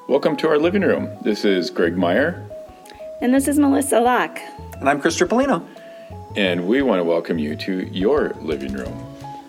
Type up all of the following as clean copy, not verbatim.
Welcome to our living room. This is Greg Meyer. And this is Melissa Locke. And I'm Chris Tripolino. And we want to welcome you to your living room.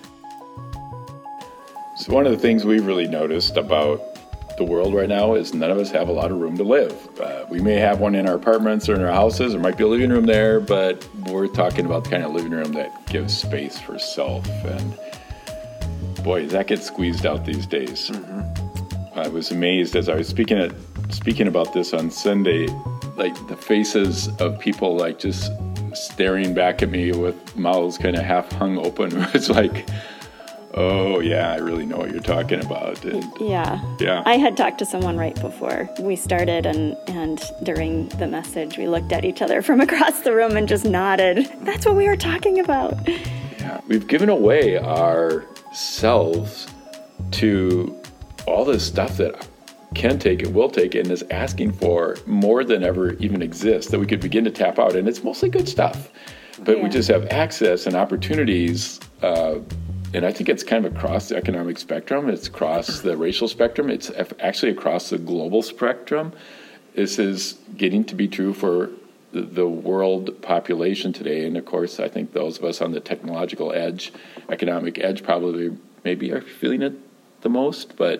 So one of the things we've really noticed about the world right now is none of us have a lot of room to live. We may have one in our apartments or in our houses. There might be a living room there, but we're talking about the kind of living room that gives space for self. And boy, that gets squeezed out these days. Mm-hmm. I was amazed as I was speaking about this on Sunday, like the faces of people like just staring back at me with mouths kind of half hung open. It's like, oh yeah, I really know what you're talking about. And, yeah. I had talked to someone right before we started, and during the message, we looked at each other from across the room and just nodded. That's what we were talking about. Yeah, we've given away ourselves to all this stuff that can take and will take and is asking for more than ever even exists that we could begin to tap out. And it's mostly good stuff, but we just have access and opportunities. And I think it's kind of across the economic spectrum. It's across the racial spectrum. It's actually across the global spectrum. This is getting to be true for the world population today. And of course, I think those of us on the technological edge, economic edge, probably maybe are feeling it the most, but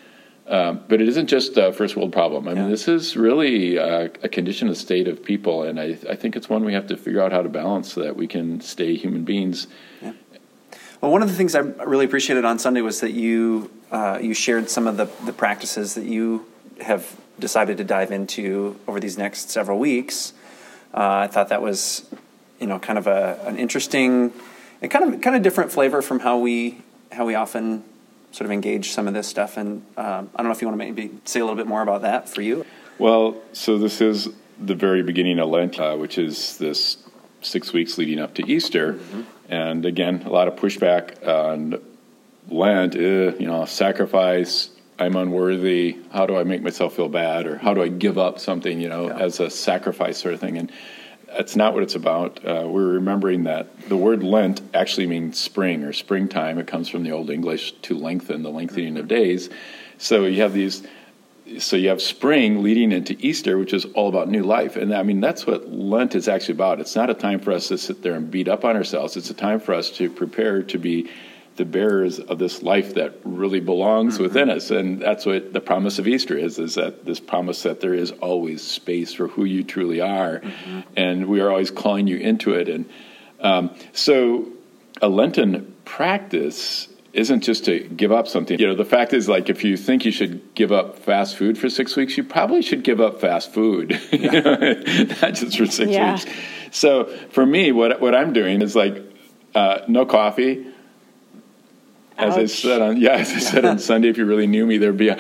it isn't just a first world problem. I mean, this is really a condition of the state of people, and I think it's one we have to figure out how to balance so that we can stay human beings. Yeah. Well, one of the things I really appreciated on Sunday was that you shared some of the practices that you have decided to dive into over these next several weeks. I thought that was, kind of an interesting and kind of different flavor from how we often sort of engage some of this stuff. And I don't know if you want to maybe say a little bit more about that for you. Well, so this is the very beginning of Lent, which is this 6 weeks leading up to Easter. Mm-hmm. And again, a lot of pushback on Lent, sacrifice, I'm unworthy, how do I make myself feel bad, or how do I give up something, as a sacrifice sort of thing. And that's not what it's about. We're remembering that the word Lent actually means spring or springtime. It comes from the Old English to lengthen, the lengthening of days. So you have spring leading into Easter, which is all about new life. And I mean, that's what Lent is actually about. It's not a time for us to sit there and beat up on ourselves. It's a time for us to prepare to be the bearers of this life that really belongs within us. And that's what the promise of Easter is that this promise that there is always space for who you truly are. Mm-hmm. And we are always calling you into it. And so a Lenten practice isn't just to give up something. The fact is, like, if you think you should give up fast food for 6 weeks, you probably should give up fast food, not just for 6 weeks. So for me, what I'm doing is like no coffee. As I said on Sunday, if you really knew me, there'd be a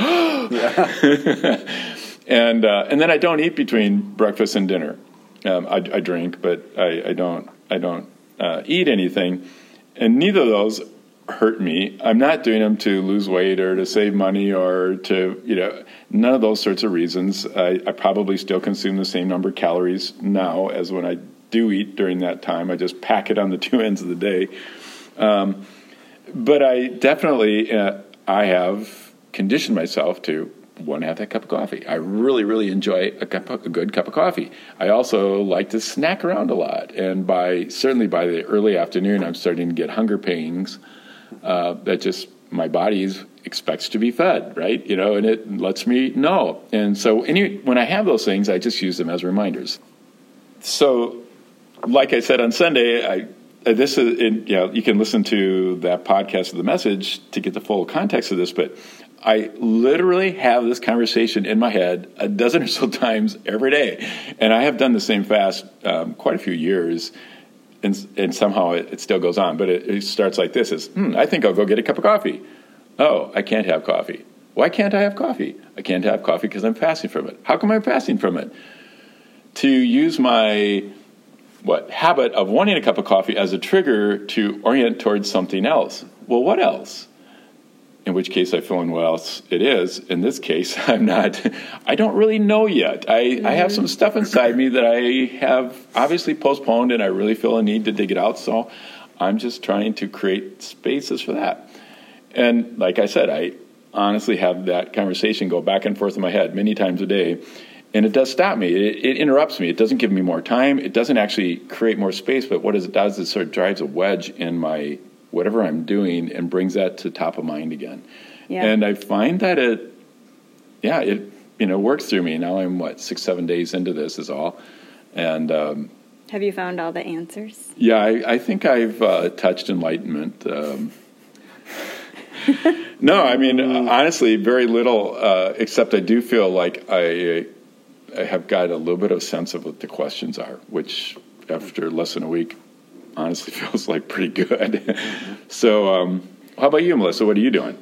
and then I don't eat between breakfast and dinner. I drink, but I don't eat anything, and neither of those hurt me. I'm not doing them to lose weight or to save money or to none of those sorts of reasons. I probably still consume the same number of calories now as when I do eat during that time. I just pack it on the two ends of the day. But I definitely, I have conditioned myself to want to have that cup of coffee. I really, really enjoy a good cup of coffee. I also like to snack around a lot. And certainly by the early afternoon, I'm starting to get hunger pangs that just my body expects to be fed, right? And it lets me know. And so when I have those things, I just use them as reminders. So like I said on Sunday, this is, you can listen to that podcast of the message to get the full context of this, but I literally have this conversation in my head a dozen or so times every day. And I have done the same fast quite a few years, and somehow it still goes on. But it starts like this: I think I'll go get a cup of coffee. Oh, I can't have coffee. Why can't I have coffee? I can't have coffee because I'm fasting from it. How come I'm fasting from it? To use my habit of wanting a cup of coffee as a trigger to orient towards something else. Well, what else? In which case I fill in what else it is. In this case, I don't really know yet. I have some stuff inside me that I have obviously postponed, and I really feel a need to dig it out. So I'm just trying to create spaces for that. And like I said, honestly have that conversation go back and forth in my head many times a day. And it does stop me. It interrupts me. It doesn't give me more time. It doesn't actually create more space. But what it does is sort of drives a wedge in my whatever I'm doing and brings that to top of mind again. Yeah. And I find that it works through me. Now I'm 6-7 days into this is all. And have you found all the answers? Yeah, I think I've touched enlightenment. No, I mean, honestly, very little, except I do feel like I have got a little bit of a sense of what the questions are, which after less than a week, honestly feels like pretty good. So how about you, Melissa? What are you doing?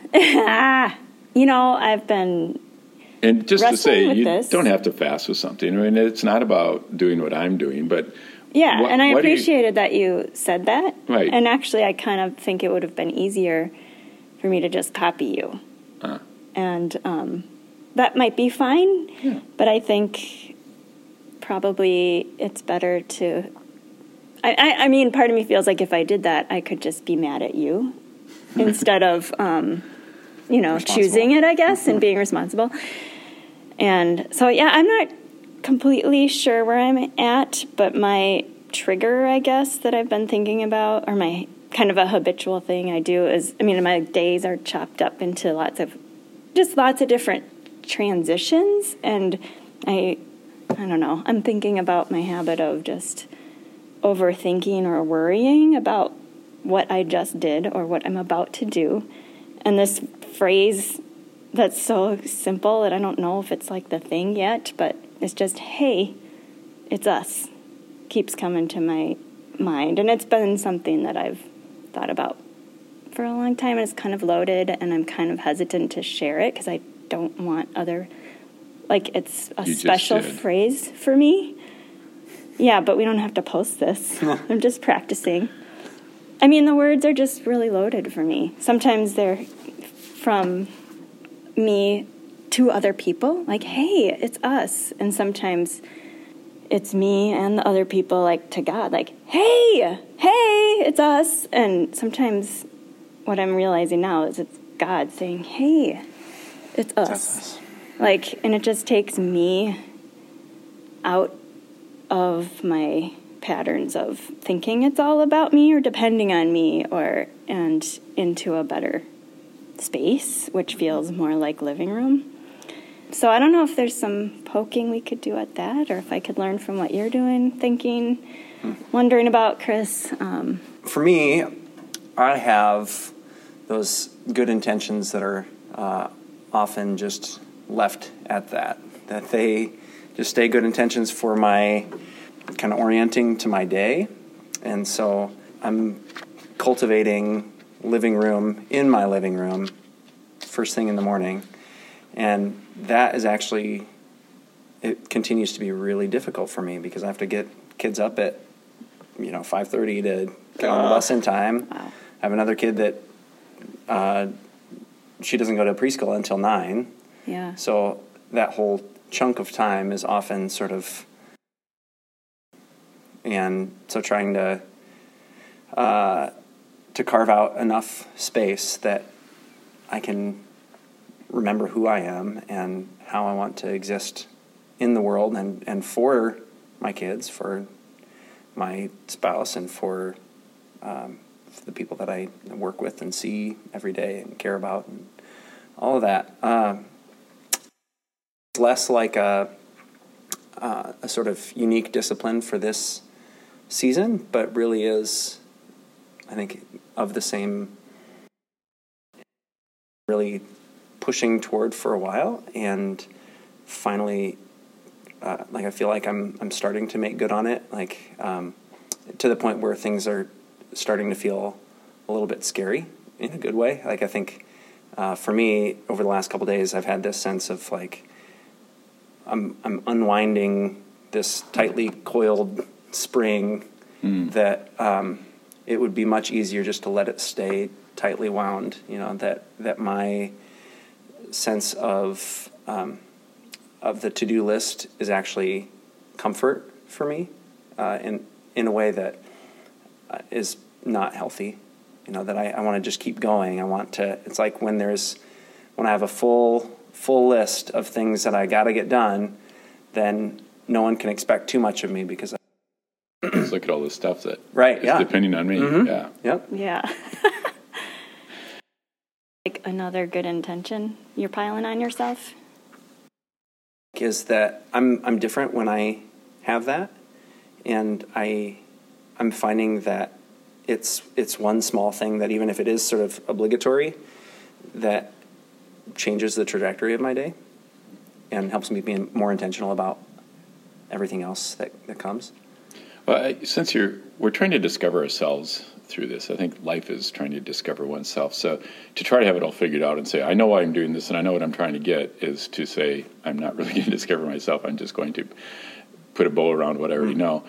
I've been And just to say, you this. Don't have to fast with something. I mean, it's not about doing what I'm doing, but... Yeah, and I appreciated that you said that. Right. And actually, I kind of think it would have been easier for me to just copy you. And that might be fine, but I think probably it's better to... I mean, part of me feels like if I did that, I could just be mad at you instead of, choosing it, I guess, and being responsible. And so, I'm not completely sure where I'm at, but my trigger, I guess, that I've been thinking about, or my kind of a habitual thing I do is, my days are chopped up into lots of different transitions, and I don't know, I'm thinking about my habit of just overthinking or worrying about what I just did or what I'm about to do. And this phrase that's so simple that I don't know if it's like the thing yet, but it's just, hey, it's us, keeps coming to my mind. And it's been something that I've thought about for a long time, and it's kind of loaded, and I'm kind of hesitant to share it because I don't want it's a special phrase for me. Yeah, but we don't have to post this. I'm just practicing. The words are just really loaded for me. Sometimes they're from me to other people, like, hey, it's us. And sometimes it's me and the other people, like, to God, like, hey, it's us. And sometimes what I'm realizing now is it's God saying, hey, it's us. And it just takes me out of my patterns of thinking it's all about me or depending on me and into a better space, which feels more like living room. So I don't know if there's some poking we could do at that, or if I could learn from what you're doing, thinking, wondering about, Chris. For me, I have those good intentions that are often just left at that they just stay good intentions for my kind of orienting to my day. And so I'm cultivating living room in my living room first thing in the morning. And that is actually, it continues to be really difficult for me because I have to get kids up at, 5:30 to get on the bus in time. Wow. I have another kid that she doesn't go to preschool until 9. Yeah. So that whole chunk of time is often sort of, and so trying to carve out enough space that I can remember who I am and how I want to exist in the world and for my kids, for my spouse, and for the people that I work with and see every day and care about and all of that. It's less like a sort of unique discipline for this season, but really is, I think, of the same, really pushing toward for a while, and finally, I feel like I'm starting to make good on it, to the point where things are starting to feel a little bit scary in a good way. I think for me, over the last couple of days, I've had this sense of I'm unwinding this tightly coiled spring that it would be much easier just to let it stay tightly wound. That my sense of the to-do list is actually comfort for me in a way that is not healthy. That I want to just keep going. I want to. It's like when there's when I have a full list of things that I got to get done, then no one can expect too much of me because Just look at all the stuff that right, is yeah, depending on me. Yeah. yep, Yeah. Like another good intention you're piling on yourself. is that I'm different when I have that, and I'm finding that it's one small thing that even if it is sort of obligatory, that changes the trajectory of my day and helps me be more intentional about everything else that comes. Well, since we're trying to discover ourselves through this, I think life is trying to discover oneself. So to try to have it all figured out and say, I know why I'm doing this and I know what I'm trying to get, is to say, I'm not really going to discover myself. I'm just going to put a bow around what I already know.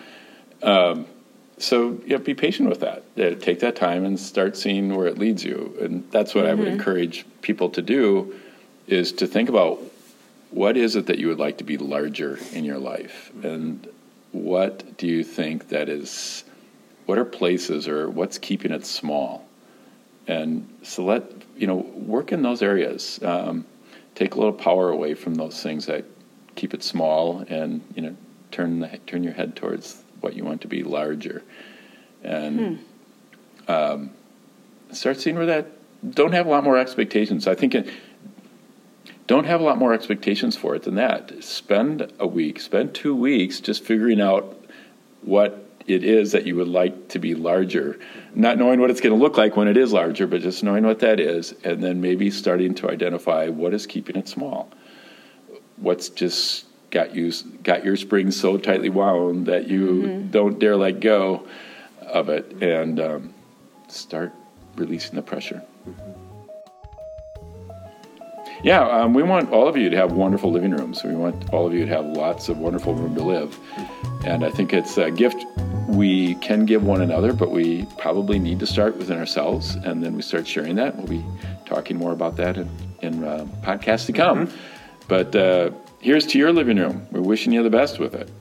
So be patient with that. Take that time and start seeing where it leads you. And that's what I would encourage people to do, is to think about what is it that you would like to be larger in your life, and what do you think that is, what are places or what's keeping it small? And so work in those areas. Take a little power away from those things that keep it small, and turn your head towards what you want to be larger, and start seeing where that. Don't have a lot more expectations. I think don't have a lot more expectations for it than that. Spend a week, spend 2 weeks just figuring out what it is that you would like to be larger, not knowing what it's going to look like when it is larger, but just knowing what that is, and then maybe starting to identify what is keeping it small. What's just got your springs so tightly wound that you don't dare let go of it, and start releasing the pressure. Yeah, we want all of you to have wonderful living rooms. We want all of you to have lots of wonderful room to live. And I think it's a gift we can give one another, but we probably need to start within ourselves, and then we start sharing that. We'll be talking more about that in podcasts to come. But here's to your living room. We're wishing you the best with it.